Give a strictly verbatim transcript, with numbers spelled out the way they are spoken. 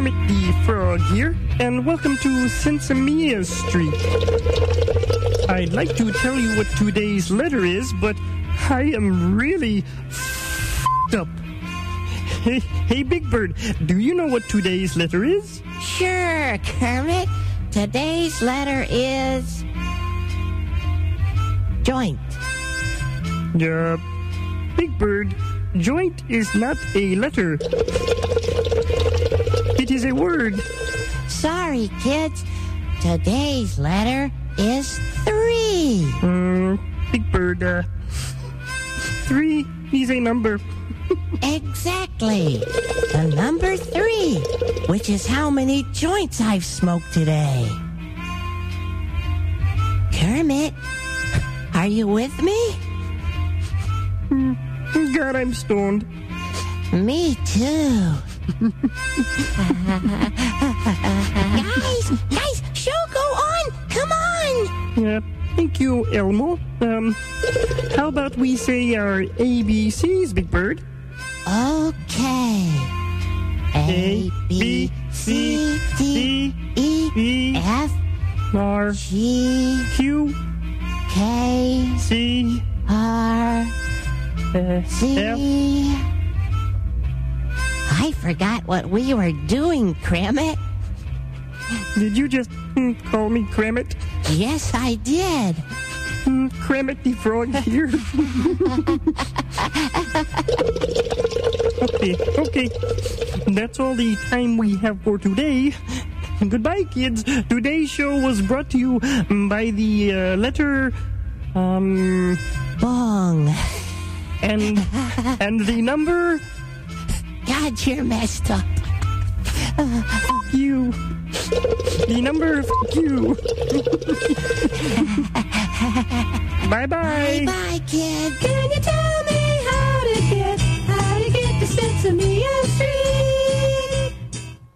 Kermit the Frog here, and welcome to Sensimia Street. I'd like to tell you what today's letter is, but I am really f***ed up. Hey, hey, Big Bird, do you know what today's letter is? Sure, Kermit. Today's letter is... joint. Uh, Big Bird, joint is not a letter. It is a word. Sorry, kids. Today's letter is three. Um, Big Bird, uh, three is a number. Exactly. The number three, which is how many joints I've smoked today. Kermit, are you with me? God, I'm stoned. Me too. guys, guys, show go on. Come on. Yeah, thank you, Elmo. Um, how about we say our A B Cs, Big Bird? Okay. A, B, C, D, E, F, R, G, Q, K, C, R, uh, C. F. I forgot what we were doing, Kermit. Did you just mm, call me Kermit? Yes, I did. Mm, Kermit the Frog here. Okay, okay. That's all the time we have for today. Goodbye, kids. Today's show was brought to you by the uh, letter, um, Bong. and and the number. God, you're messed up. Fuck you. The number. Fuck you. Bye bye. Bye, kid. Can you tell me how to get, how to get to Sensimia?